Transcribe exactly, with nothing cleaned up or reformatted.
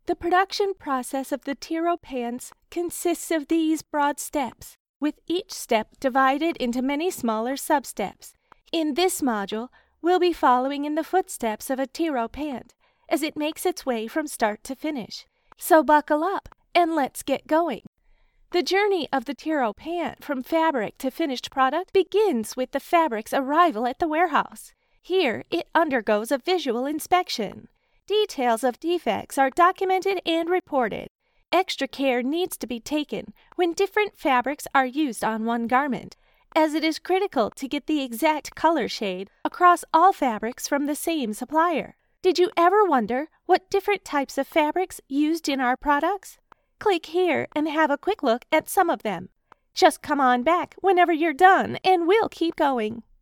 The production process of the Tiro pants consists of these broad steps, with each step divided into many smaller sub-steps. In this module, we'll be following in the footsteps of a Tiro pant as it makes its way from start to finish. So buckle up and let's get going. The journey of the Tiro pant from fabric to finished product begins with the fabric's arrival at the warehouse. Here, it undergoes a visual inspection. Details of defects are documented and reported. Extra care needs to be taken when different fabrics are used on one garment, as it is critical to get the exact color shade across all fabrics from the same supplier. Did you ever wonder what different types of fabrics used in our products? Click here and have a quick look at some of them. Just come on back whenever you're done and we'll keep going.